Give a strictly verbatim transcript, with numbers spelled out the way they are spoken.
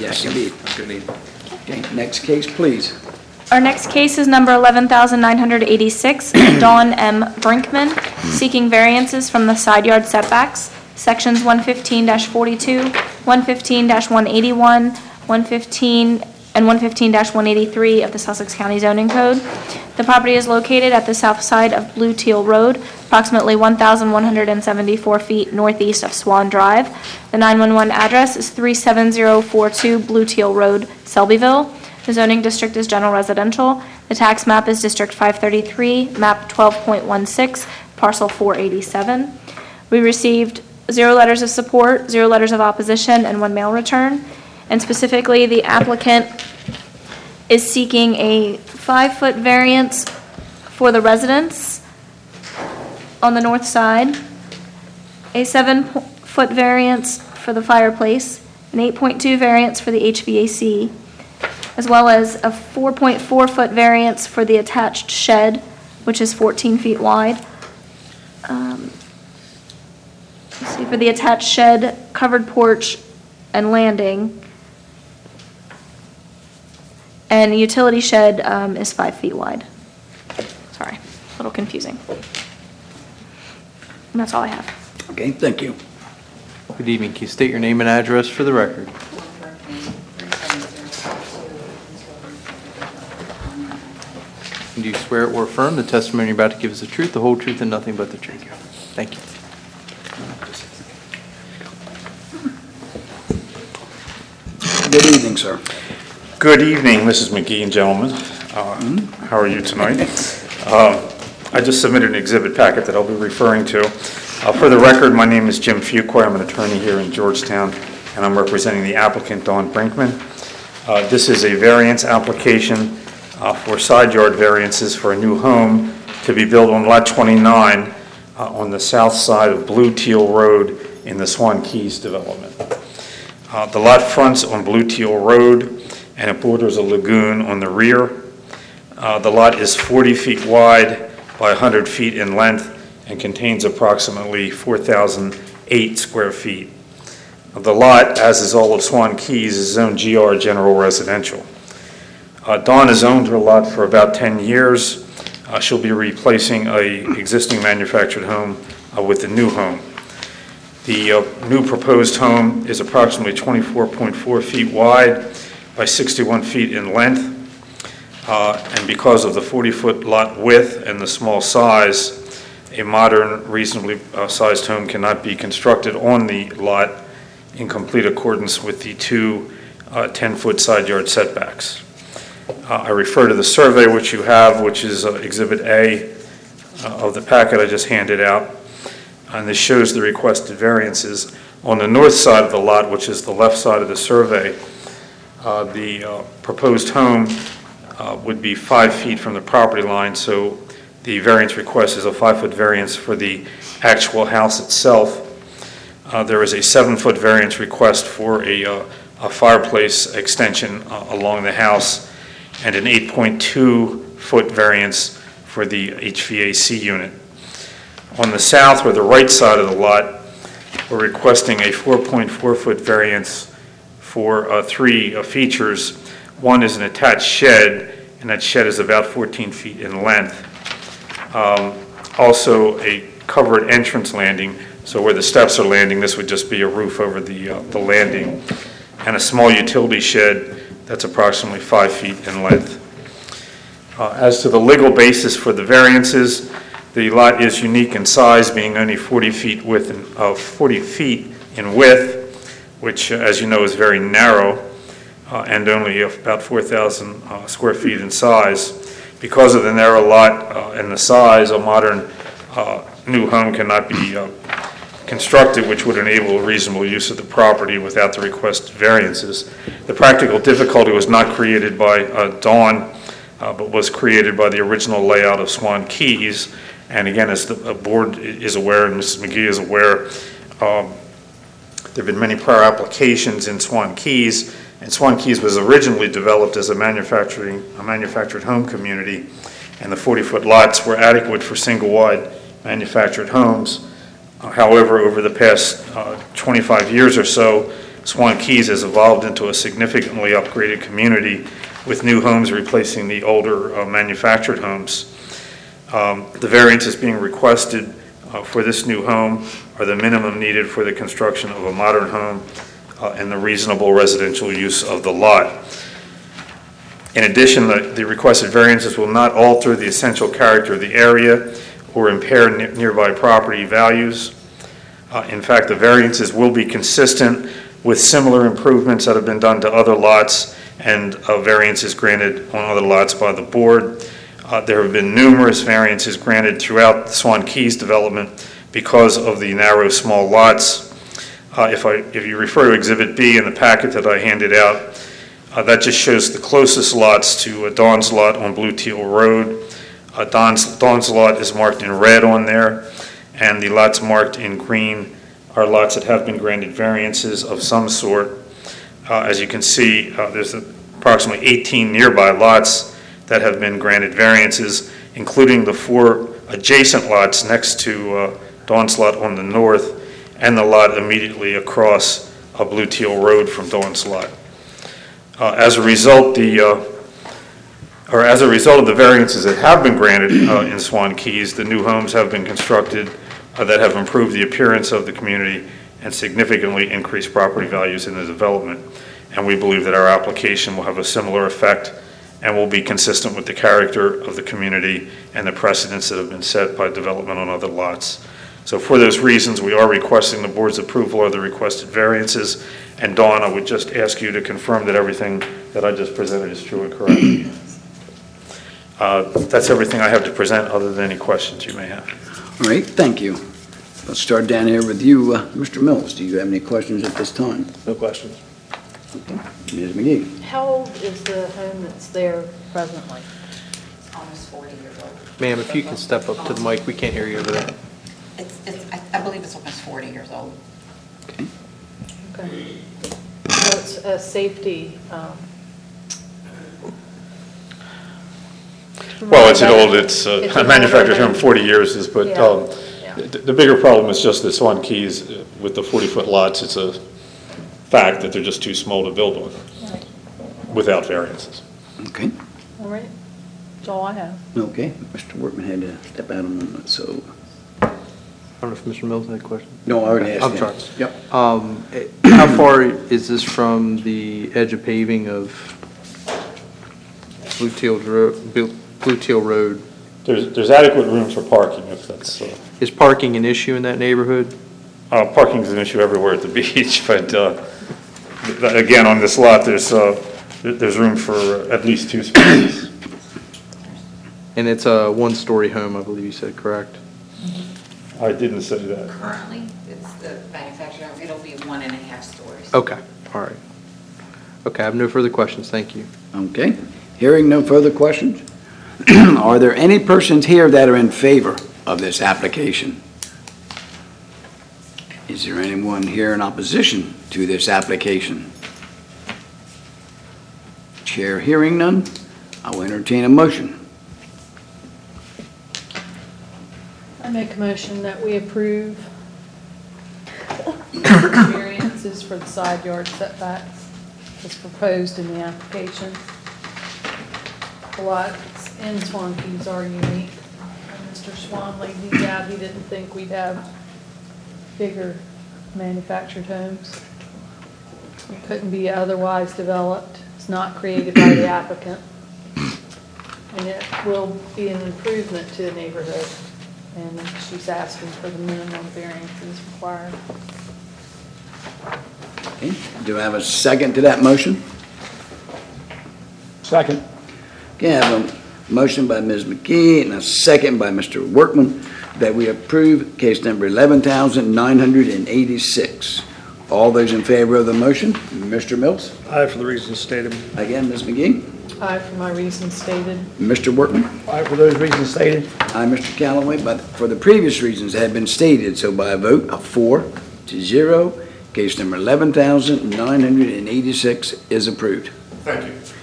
Yes, indeed. Good evening. Okay, next case, please. Our next case is number eleven thousand nine hundred eighty-six, Dawn M. Brinkman, seeking variances from the side yard setbacks, sections one fifteen forty-two, one fifteen one eighty-one, one fifteen, and one fifteen one eighty-three of the Sussex County Zoning Code. The property is located at the south side of Blue Teal Road, approximately one thousand one hundred seventy-four feet northeast of Swan Drive. The nine one one address is three seven zero four two Blue Teal Road, Selbyville. The zoning district is general residential. The tax map is District five thirty-three, map twelve point one six, parcel four eighty-seven. We received zero letters of support, zero letters of opposition, and one mail return. And specifically, the applicant is seeking a five-foot variance for the residence on the north side, a seven-foot variance for the fireplace, an eight point two variance for the H V A C, as well as a four point four foot variance for the attached shed, which is fourteen feet wide. Um, let's see, for the attached shed, covered porch, and landing. And the utility shed um, is five feet wide. Sorry, a little confusing. And that's all I have. Okay, thank you. Good evening. Can you state your name and address for the record? And do you swear or affirm the testimony you're about to give is the truth, the whole truth, and nothing but the truth? Thank you. Good evening, sir. Good evening, Missus McGee and gentlemen. Uh, How are you tonight? Um, I just submitted an exhibit packet that I'll be referring to. Uh, For the record, my name is Jim Fuqua. I'm an attorney here in Georgetown, and I'm representing the applicant, Dawn Brinkman. Uh, This is a variance application uh, for side yard variances for a new home to be built on Lot twenty-nine uh, on the south side of Blue Teal Road in the Swan Keys development. Uh, The lot fronts on Blue Teal Road, and it borders a lagoon on the rear. Uh, The lot is forty feet wide by one hundred feet in length and contains approximately four thousand eight square feet. The lot, as is all of Swan Keys, is zoned G R General Residential. Uh, Dawn has owned her lot for about ten years. Uh, She'll be replacing a existing manufactured home uh, with a new home. The uh, new proposed home is approximately twenty-four point four feet wide by sixty-one feet in length, uh, and because of the forty-foot lot width and the small size, a modern, reasonably uh, sized home cannot be constructed on the lot in complete accordance with the two uh, ten-foot side yard setbacks. Uh, I refer to the survey which you have, which is uh, Exhibit A uh, of the packet I just handed out, and this shows the requested variances. On the north side of the lot, which is the left side of the survey, Uh, the uh, proposed home uh, would be five feet from the property line, so the variance request is a five-foot variance for the actual house itself. Uh, there is a seven-foot variance request for a, uh, a fireplace extension uh, along the house, and an eight point two foot variance for the H V A C unit. On the south or the right side of the lot, we're requesting a four point four foot variance for uh, three uh, features. One is an attached shed, and that shed is about fourteen feet in length. Um, also, a covered entrance landing, so where the steps are landing, this would just be a roof over the, uh, the landing, and a small utility shed that's approximately five feet in length. Uh, as to the legal basis for the variances, the lot is unique in size, being only forty feet width and uh, forty feet in width, which, uh, as you know, is very narrow uh, and only about four thousand uh, square feet in size. Because of the narrow lot uh, and the size, a modern uh, new home cannot be uh, constructed, which would enable a reasonable use of the property without the requested variances. The practical difficulty was not created by uh, Dawn, uh, but was created by the original layout of Swan Keys. And again, as the uh, board is aware, and Missus McGee is aware, um, there have been many prior applications in Swan Keys, and Swan Keys was originally developed as a manufacturing, a manufactured home community, and the forty-foot lots were adequate for single-wide manufactured homes. Uh, however, over the past uh, twenty-five years or so, Swan Keys has evolved into a significantly upgraded community with new homes replacing the older uh, manufactured homes. Um, The variances being requested uh, for this new home are the minimum needed for the construction of a modern home uh, and the reasonable residential use of the lot. In addition, the the requested variances will not alter the essential character of the area or impair ne- nearby property values. Uh, In fact, the variances will be consistent with similar improvements that have been done to other lots and uh, variances granted on other lots by the board. Uh, There have been numerous variances granted throughout the Swan Keys development because of the narrow, small lots. Uh, If I, if you refer to Exhibit B in the packet that I handed out, uh, that just shows the closest lots to uh, Dawn's lot on Blue Teal Road. Uh, Dawn's, Dawn's lot is marked in red on there, and the lots marked in green are lots that have been granted variances of some sort. Uh, As you can see, uh, there's approximately eighteen nearby lots that have been granted variances, including the four adjacent lots next to uh, Dawn's lot on the north and the lot immediately across uh, Blue Teal Road from Dawn's lot. Uh, As a result, the uh, or as a result of the variances that have been granted uh, in Swan Keys, the new homes have been constructed uh, that have improved the appearance of the community and significantly increased property values in the development. And we believe that our application will have a similar effect and will be consistent with the character of the community and the precedents that have been set by development on other lots. So for those reasons, we are requesting the board's approval of the requested variances. And Dawn, I would just ask you to confirm that everything that I just presented is true and correct. Uh, That's everything I have to present, other than any questions you may have. All right, thank you. Let's start down here with you, uh, Mister Mills. Do you have any questions at this time? No questions. Okay. Miz McGee? How old is the home that's there presently? It's almost forty years old. Ma'am, if you can step up to the mic, we can't hear you over there. It's, it's, I I believe it's almost forty years old. Okay. Okay. So it's a safety, um... Well, it's an old, it's uh, It's an manufactured older home, forty years is, but Yeah, um, yeah. the the bigger problem is just that Swan Keys, uh, with the forty-foot lots, it's a fact that they're just too small to build on Right. without variances. Okay. All right. That's all I have. Okay. Mister Workman had to step out a moment, so, I don't know if Mister Mills had a question. no, I already asked I'm him. sorry. Yep. Um, eh, How far is this from the edge of paving of Blue Teal Ro- Blue Blue Teal Road? There's, there's adequate room for parking, if that's, uh, Is parking an issue in that neighborhood? uh, parking is an issue everywhere at the beach, but uh, th- again, on this lot, there's, uh, there- there's room for at least two spaces. And it's a one-story home, I believe you said, correct? I didn't say that. Currently, it's the manufactured home, it'll be one and a half stories. Okay, all right. Okay, I have no further questions, thank you. Okay. Hearing no further questions, are there any persons here that are in favor of this application? Is there anyone here in opposition to this application? Chair hearing none, I will entertain a motion. I make a motion that we approve variances for the side yard setbacks as proposed in the application. The lots in Swan Keys are unique. Mister Swan laid these out, he didn't think we'd have bigger manufactured homes. It couldn't be otherwise developed. It's not created by the applicant. And it will be an improvement to the neighborhood. And she's asking for the minimum variances required. Okay. Do I have a second to that motion? Second. Okay, I have a motion by Miz McKee and a second by Mister Workman that we approve case number eleven thousand nine hundred eighty-six. All those in favor of the motion, Mister Mills? Aye for the reasons stated. Again, Miz McGee? Aye, for my reasons stated. Mister Workman? Aye for those reasons stated. Aye, Mister Callaway, but for the previous reasons that had been stated, so by a vote of four to zero, case number eleven thousand nine hundred eighty-six is approved. Thank you.